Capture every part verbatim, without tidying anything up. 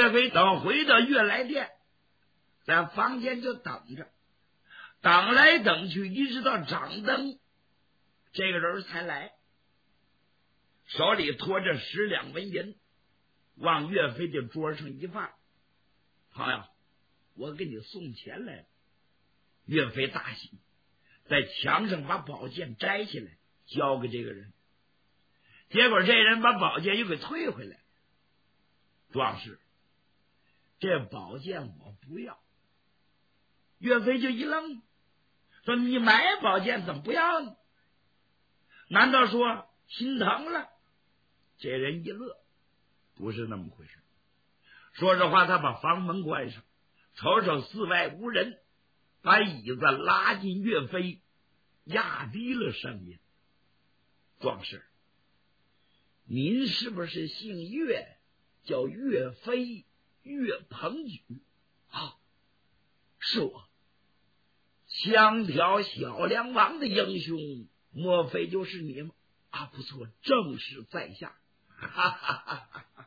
岳飞等回到悦来店，在房间就等着，等来等去，一直到掌灯，这个人才来，手里托着十两纹银，往岳飞的桌上一放：“朋友，我给你送钱来了。”岳飞大喜，在墙上把宝剑摘下来交给这个人，结果这人把宝剑又给退回来。壮士，这宝剑我不要。岳飞就一愣，说：“你买宝剑怎么不要呢？难道说心疼了？”这人一乐，不是那么回事。说着话，他把房门关上，瞅瞅四外无人，把椅子拉近岳飞，压低了声音：“壮士，您是不是姓岳，叫岳飞，岳鹏举？”“啊，是我。枪挑小梁王的英雄，莫非就是你吗？”“啊，不错，正是在下。”“哈哈哈哈哈！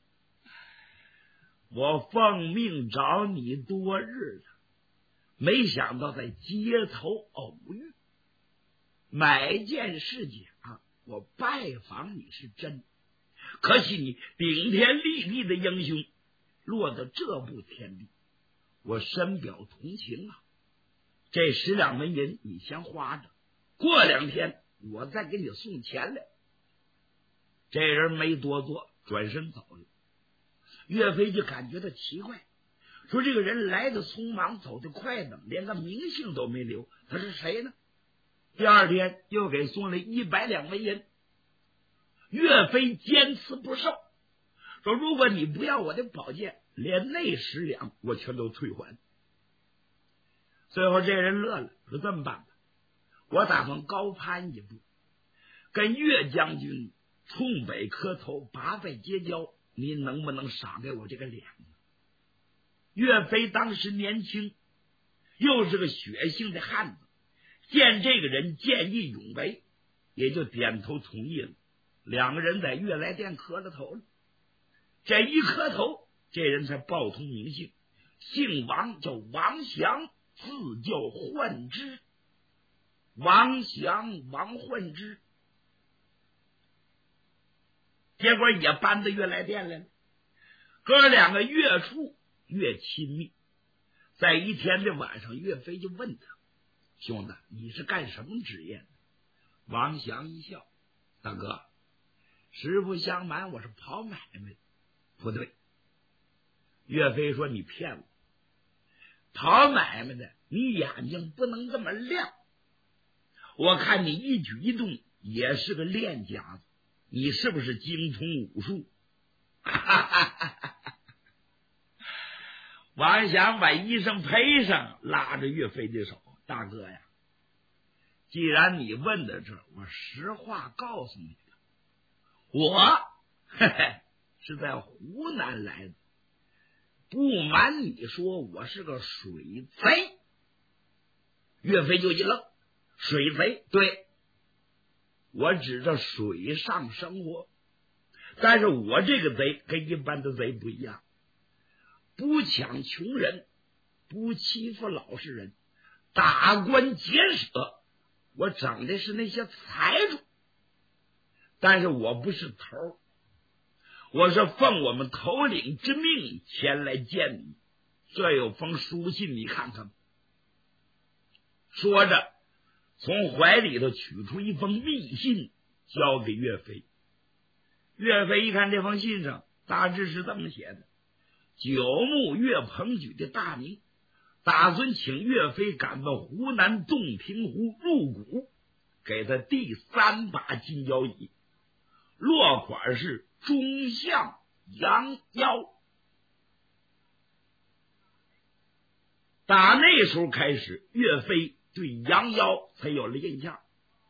我奉命找你多日了，没想到在街头偶遇，买件是假，我拜访你是真。可惜你顶天立地的英雄落到这步田地，我深表同情啊。这十两纹银你先花着，过两天我再给你送钱来。”这人没多做，转身走了。岳飞就感觉到奇怪，说这个人来的匆忙，走得快等，连个名姓都没留，他是谁呢？第二天又给送了一百两纹银。岳飞坚持不受，说：“如果你不要我的宝剑，连那十两我全都退还。”最后这人乐了，说：“这么办吧，我打算高攀一步，跟岳将军冲北磕头，拔拜结交，你能不能赏给我这个脸呢？”岳飞当时年轻，又是个血性的汉子，见这个人见义勇为，也就点头同意了。两个人在悦来店磕了头了。这一磕头，这人才报通名姓，姓王，叫王祥，字叫焕之。王祥，王焕之，结果也搬到悦来店来了。哥两个越处越亲密。在一天的晚上，岳飞就问他：“兄弟，你是干什么职业的？”王祥一笑：“大哥，实不相瞒，我是跑买卖。”“不对。”岳飞说：“你骗我，跑买卖的你眼睛不能这么亮，我看你一举一动也是个练家子，你是不是精通武术？”王祥把衣裳披上，拉着岳飞的手：“大哥呀，既然你问到这儿，我实话告诉你了，我嘿嘿是在湖南来的。不瞒你说，我是个水贼。”岳飞就一愣：“水贼？对，我指着水上生活，但是我这个贼跟一般的贼不一样，不抢穷人，不欺负老实人，打官劫舍，我整的是那些财主。但是我不是头，我是奉我们头领之命前来见你，这有封书信，你看看。”说着从怀里头取出一封密信，交给岳飞。岳飞一看这封信上大致是这么写的：九牧岳鹏举的大名，打算请岳飞赶到湖南洞庭湖入股，给他第三把金交椅，落款是忠相杨妖。打那时候开始，岳飞对杨妖才有了印象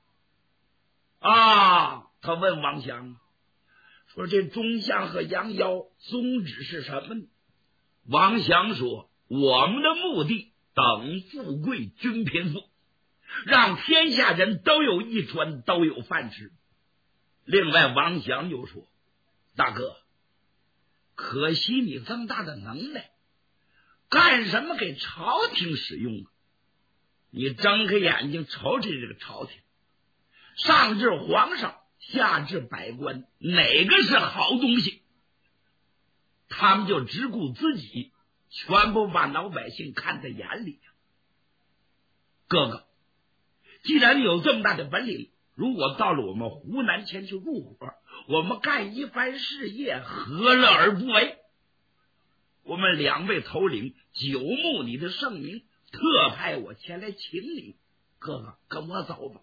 啊。他问王祥说：“这忠相和杨妖宗旨是什么呢？”王祥说：“我们的目的等富贵均贫富，让天下人都有衣穿，都有饭吃。”另外王祥又说：“大哥， 可惜你这么大的能耐，干什么给朝廷使用啊？你睁开眼睛瞅瞅这个朝廷，上至皇上，下至百官，哪个是好东西？他们就只顾自己，全部把老百姓看在眼里。哥哥，既然你有这么大的本领，如果到了我们湖南前去入伙，我们干一番事业，何乐而不为？我们两位头领久慕你的盛名，特派我前来请你。哥哥，跟我走吧。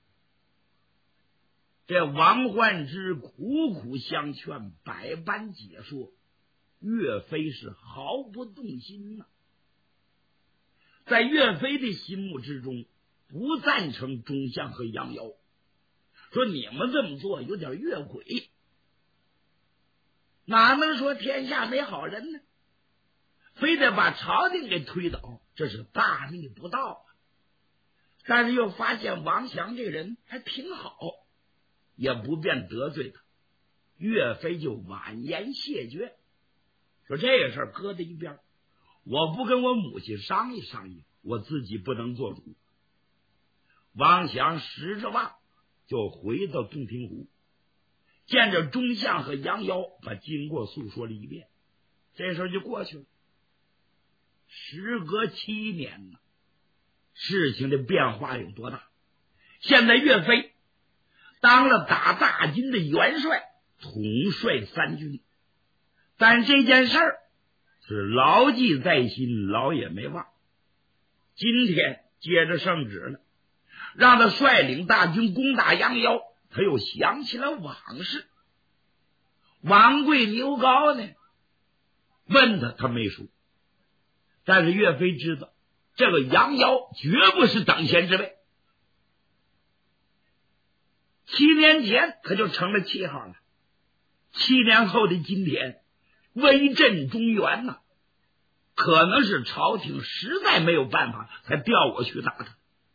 这王焕之苦苦相劝，百般解说，岳飞是毫不动心呐、啊。在岳飞的心目之中，不赞成钟相和杨瑶，说你们这么做有点越轨，哪能说天下没好人呢？非得把朝廷给推倒，这是大逆不道啊！但是又发现王祥这个人还挺好，也不便得罪他，岳飞就婉言谢绝，说这个事儿搁在一边，我不跟我母亲商议商议，我自己不能做主。王祥拾着袜就回到洞庭湖，见着钟相和杨瑶，把经过诉说了一遍，这事儿就过去了。时隔七年呢，事情的变化有多大？现在岳飞当了打大军的元帅，统帅三军，但这件事儿是牢记在心，老也没忘。今天接着圣旨了，让他率领大军攻打杨瑶，他又想起了往事。王贵、牛皋呢？问他，他没说。但是岳飞知道，这个杨瑶绝不是等闲之辈。七年前他就成了七号了，七年后的今天，威震中原呐、啊，可能是朝廷实在没有办法，才调我去打他。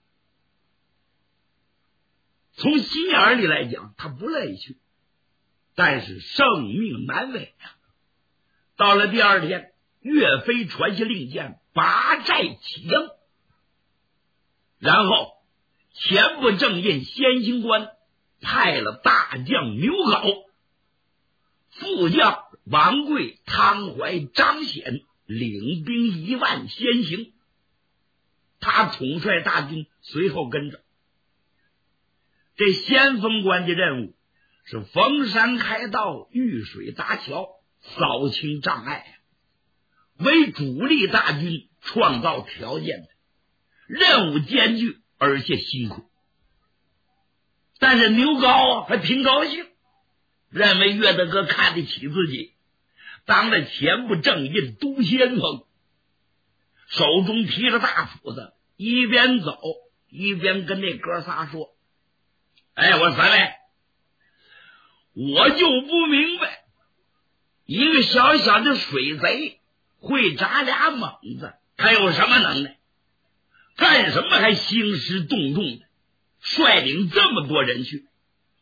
从心眼里来讲，他不乐意去，但是圣命难违啊。到了第二天，岳飞传下令箭，拔寨起征，然后前部正印先行官派了大将牛皋，副将王贵、汤怀、张显领兵一万先行，他统帅大军随后跟着。这先锋官的任务是逢山开道，遇水搭桥，扫清障碍，为主力大军创造条件的，任务艰巨而且辛苦。但是牛皋还挺高兴，认为岳大哥看得起自己，当了前部正印都先锋，手中提着大斧子，一边走一边跟那哥仨说：哎，我三位，我就不明白，一个小小的水贼会扎俩猛子，他有什么能耐？干什么还兴师动众的，率领这么多人去？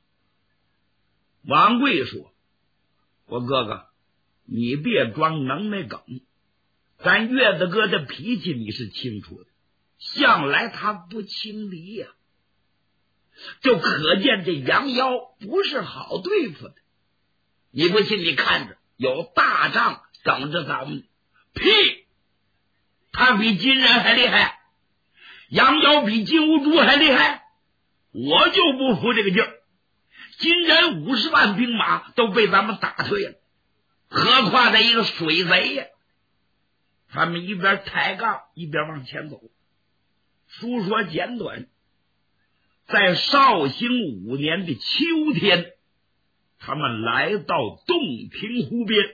王贵说：我哥哥，你别装能耐梗，咱岳大哥的脾气你是清楚的，向来他不轻敌呀、啊，就可见这杨妖不是好对付的。你不信你看着，有大仗等着咱们。屁，他比金人还厉害，杨妖比金兀术还厉害，我就不服这个劲儿。金人五十万兵马都被咱们打退了，何况这一个水贼呀！他们一边抬杠一边往前走。书说简短，在绍兴五年的秋天，他们来到洞庭湖边。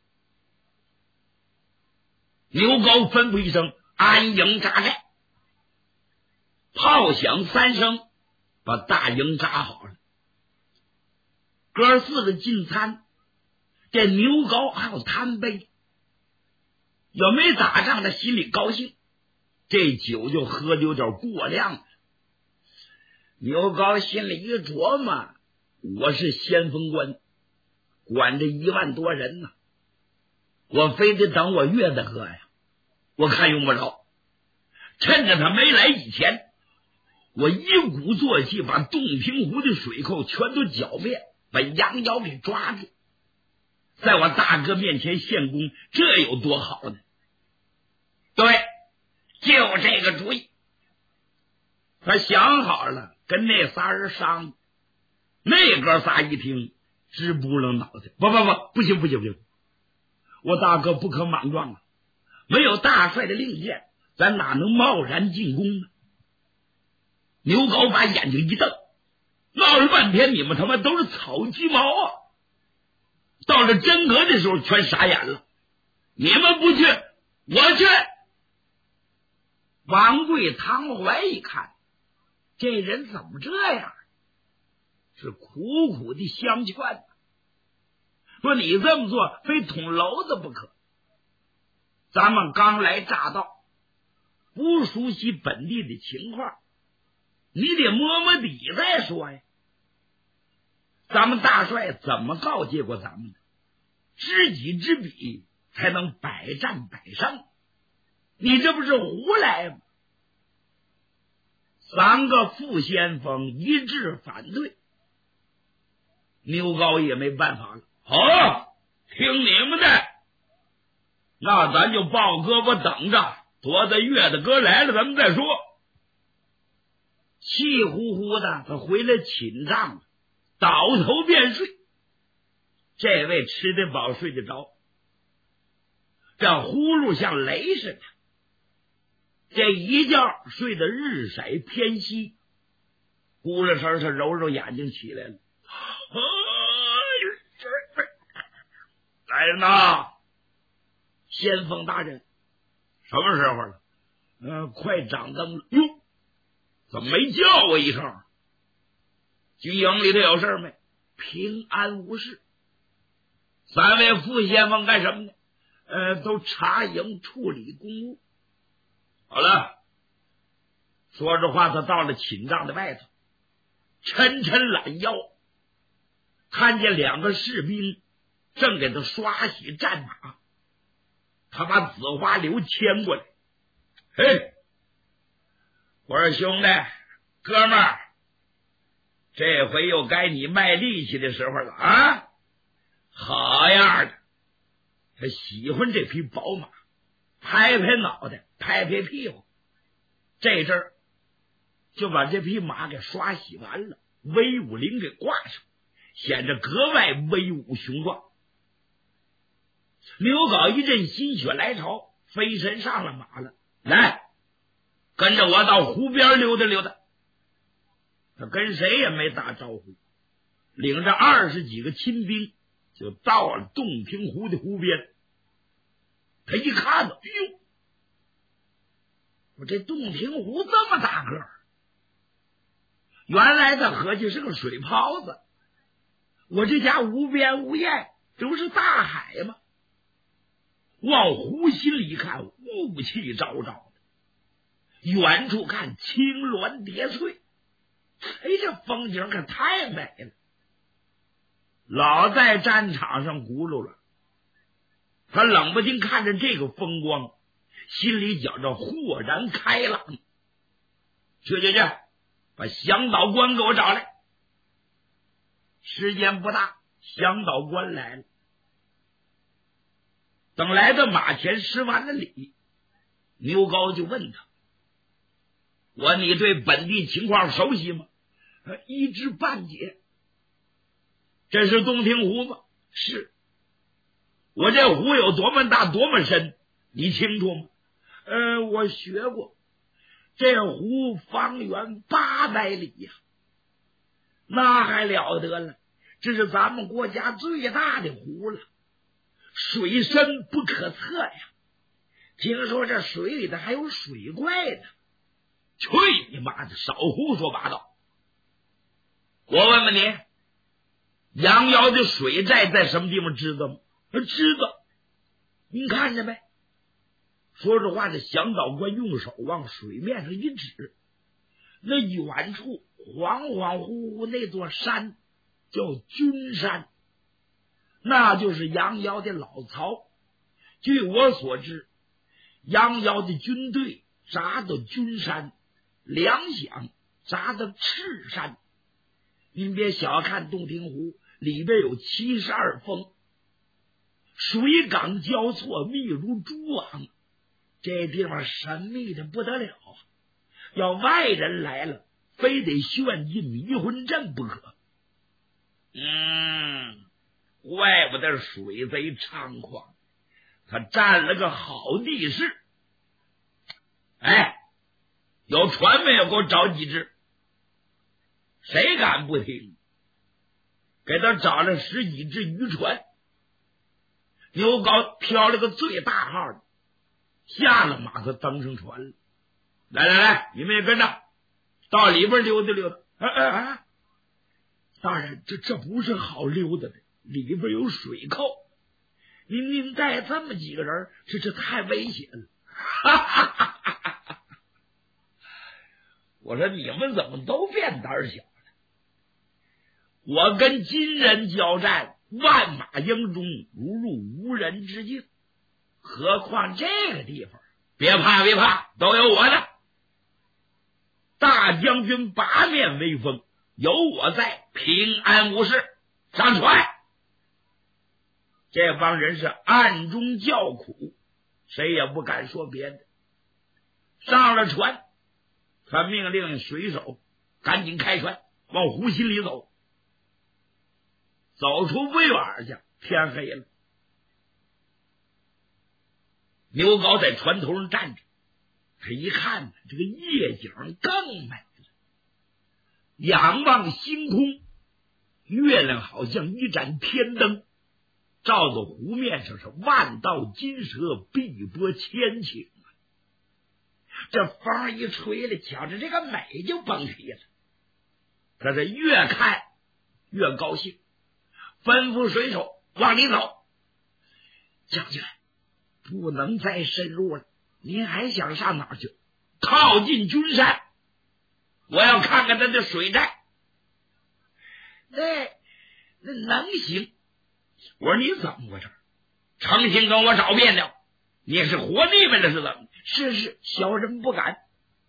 牛皋吩咐一声，安营扎寨。炮响三声，把大营扎好了。哥四个进餐，这牛皋还有贪杯，有没打仗他心里高兴，这酒就喝的有点过量了。牛皋心里一琢磨，我是先锋官，管着一万多人呢、啊， 我非得等我岳大哥呀，我看用不着。趁着他没来以前，我一鼓作气把洞庭湖的水寇全都剿灭，把杨瑶给抓住，在我大哥面前献功，这有多好呢？对，就这个主意。他想好了，跟那仨人商，那哥仨一听直不楞脑袋，不不不，不行不行不行，我大哥不可莽撞啊！没有大帅的令箭，咱哪能贸然进攻呢？牛皋把眼睛一瞪，闹了半天，你们他妈都是草鸡毛啊！到了真格的时候，全傻眼了。你们不去，我去。王贵、唐怀一看，这人怎么这样？是苦苦的相劝，说你这么做非捅娄子不可。咱们刚来乍到，不熟悉本地的情况，你得摸摸底再说呀。咱们大帅怎么告诫过咱们的？知己知彼，才能百战百胜。你这不是胡来吗？三个副先锋一致反对，牛皋也没办法了。好，听你们的，那咱就抱胳膊等着，多的月的哥来了咱们再说。气呼呼的，他回来寝帐，倒头便睡。这位吃得饱睡得着，这呼噜像雷似的，这一觉睡得日色偏西，呼噜声他揉揉眼睛起来了。来人呐，先锋大人，什么时候了？嗯、呃，快掌灯了。哟，怎么没叫我一声？军营里头有事没？平安无事。三位副先锋干什么呢？呃，都查营处理公务。好了，说着话，他到了寝帐的外头，抻抻懒腰，看见两个士兵正给他刷洗战马，他把紫花流牵过来。嘿，我说兄弟哥们儿，这回又该你卖力气的时候了啊！好样的，他喜欢这匹宝马，拍拍脑袋，拍拍屁股，这阵儿就把这匹马给刷洗完了，威武铃给挂上，显得格外威武雄壮。刘镐一阵心血来潮，飞身上了马了，来，跟着我到湖边溜达溜达。他跟谁也没打招呼，领着二十几个亲兵就到了洞庭湖的湖边。他一看到，哎呦，我这洞庭湖这么大个儿，原来他合计是个水泡子，我这家无边无沿，这不是大海吗？往湖心里一看，雾气昭昭的，远处看青峦叠翠，哎，这风景可太美了。老在战场上轱辘了，他冷不丁看着这个风光，心里觉着豁然开朗。去去去，把向导官给我找来。时间不大，向导官来了。等来到马前施完了礼，牛皋就问他：我你对本地情况熟悉吗？一知半解。这是洞庭湖吗？是。我这湖有多么大多么深，你清楚吗？呃，我学过，这湖方圆八百里呀、啊，那还了得了，这是咱们国家最大的湖了，水深不可测呀。听说这水里头还有水怪呢。去你妈的，少胡说八道！我问问你，杨瑶的水寨在什么地方知道吗？知道，您看见没？说着话，这向导官用手往水面上一指，那远处恍恍惚惚那座山叫君山，那就是杨瑶的老巢。 据我所知，杨耀的军队扎到君山，粮饷扎到赤山。您别小看洞庭湖，里边有七十二峰，水港交错，密如蛛网，这地方神秘的不得了啊！要外人来了，非得炫进迷魂阵不可。嗯，怪不得水贼猖狂，他占了个好地势。哎，有船没有？给我找几只。谁敢不听？给他找了十几只渔船。牛皋挑了个最大号的，下了马，他登上船了。来来来，你们也跟着到里边溜达溜达。啊啊啊！大人，这这不是好溜达的，里边有水寇。您您带这么几个人，这这太危险了。哈哈哈哈哈！我说你们怎么都变胆小了？我跟金人交战，万马营中如入无人之境，何况这个地方？别怕别怕，都有我的。大将军八面威风，有我在，平安无事。上船！这帮人是暗中叫苦，谁也不敢说别的。上了船，他命令水手赶紧开船，往湖心里走。走出不远去，天黑了。牛皋在船头上站着，他一看这个夜景更美了。仰望星空，月亮好像一盏天灯，照到湖面上是万道金蛇，碧波千顷。这风一吹了，瞧着这个美就蹦起了。他是越看越高兴，吩咐水手往里走。将军，不能再深入了，您还想上哪儿去？靠近君山，我要看看他的水寨。那那能行？我说你怎么回事？诚心跟我找别扭？你是活腻歪了是怎么？是是，小人不敢。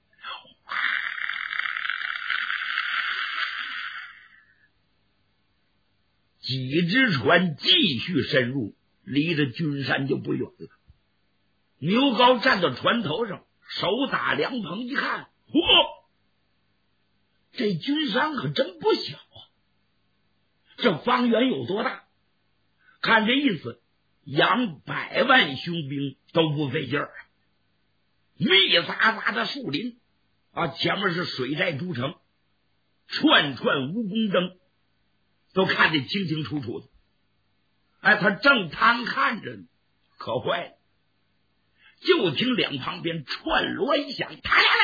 几只船继续深入，离着君山就不远了。牛皋站到船头上，手打凉棚一看，嚯，这君山可真不小啊！这方圆有多大？看这意思，养百万雄兵都不费劲儿。密匝匝的树林啊，前面是水寨诸城，串串蜈蚣灯，都看得清清楚楚的。哎，他正贪看着呢，可坏了！就听两旁边串锣一响，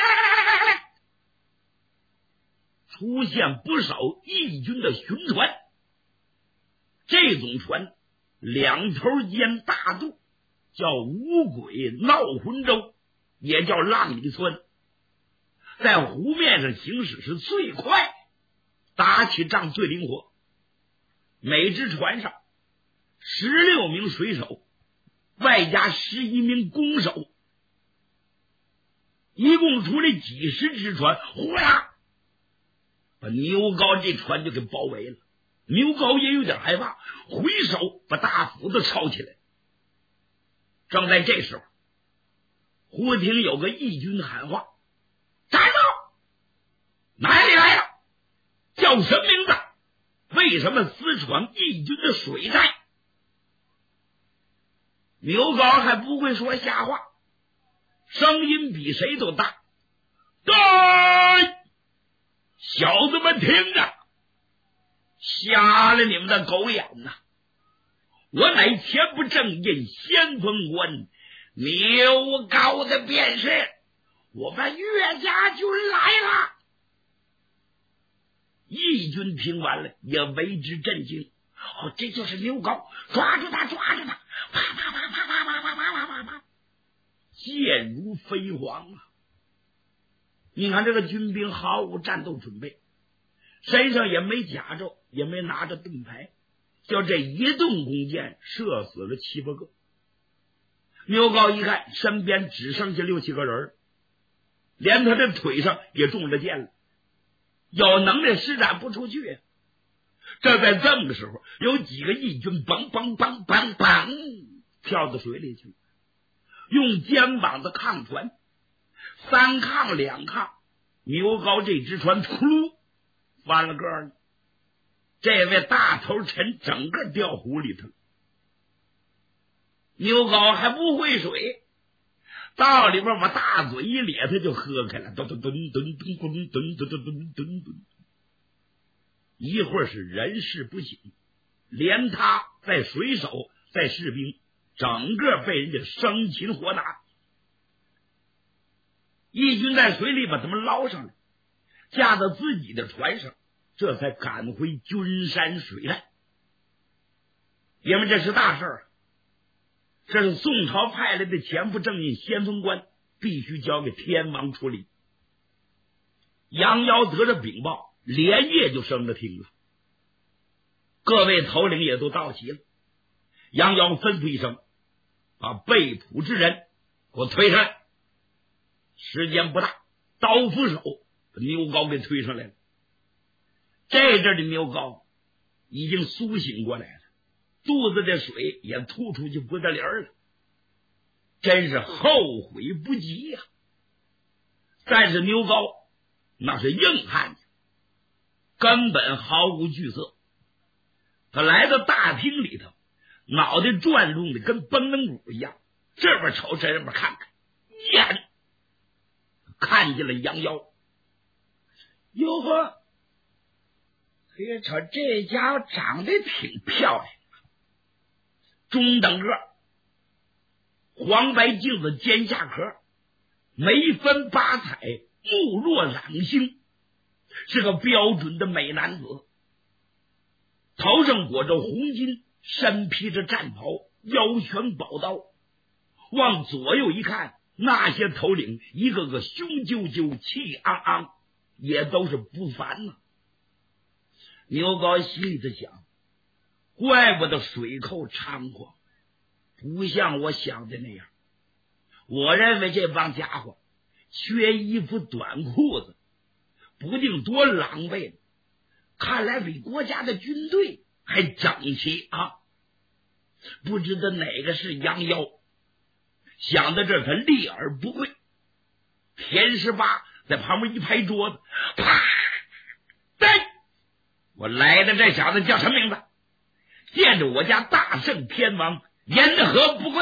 出现不少义军的巡船。这种船两头尖大肚，叫五鬼闹魂舟，也叫浪里村，在湖面上行驶是最快，打起仗最灵活。每只船上十六名水手，外加十一名弓手，一共出来几十只船，呼啦把牛皋这船就给包围了。牛皋也有点害怕，回手把大斧子抄起来。正在这时候，忽听有个义军喊话：“站住！哪里来的？叫什么名字？为什么私闯义军的水寨？”牛皋还不会说瞎话，声音比谁都大：“对，小子们听着！瞎了你们的狗眼呐！我乃前不正印先锋官牛皋的便是，我们岳家军来了。”义军听完了也为之震惊。哦，这就是牛皋，抓住他，抓住他！啪啪啪啪啪啪啪啪啪啪啪，箭如飞蝗啊！你看这个军兵毫无战斗准备，身上也没甲胄，也没拿着盾牌，就这一顿弓箭射死了七八个。 牛皋一看身边只剩下六七个人，连他的腿上也中了箭了，有能耐施展不出去。这在这么个时候，有几个义军嘣嘣嘣嘣嘣跳到水里去，用肩膀的抗船，三抗两抗，牛皋这只船秃噜翻了个了。这位大头陈整个掉湖里头。牛皋还不会水，到里边把大嘴一咧，他就喝开了，噔噔噔噔噔噔噔噔噔噔噔，一会儿是人事不省，连他在水手在士兵整个被人家生擒活拿。义军在水里把他们捞上来，架到自己的船上，这才赶回君山水来。因为这是大事儿，这是宋朝派来的前副正印先锋官，必须交给天王处理。杨妖得着禀报，连夜就升了厅了，各位头领也都到齐了。杨妖吩咐一声，把被捕之人给我推上来。时间不大，刀斧手把牛皋给推上来了。这阵的牛皋已经苏醒过来了，肚子的水也吐出去不得了了，真是后悔不及呀、啊！但是牛皋那是硬汉子，根本毫无惧色。他来到大厅里头，脑袋转动的跟崩棱鼓一样，这边瞅这边看看，眼看见了杨妖。哟呵，别瞅这家伙长得挺漂亮，中等个，黄白镜子尖下壳，眉分八彩，目若朗星，是个标准的美男子。头上裹着红巾，身披着战袍，腰悬宝刀。往左右一看，那些头领一个个雄赳赳，气昂昂，也都是不凡呐。牛皋心里在想，怪不得水寇猖狂，不像我想的那样。我认为这帮家伙缺衣服短裤子，不定多狼狈呢，看来比国家的军队还整齐啊！不知道哪个是杨妖。想到这儿，他立而不跪。田十八在旁边一拍桌子，啪！对，我来的这小子叫什么名字？见着我家大圣天王，言何不跪？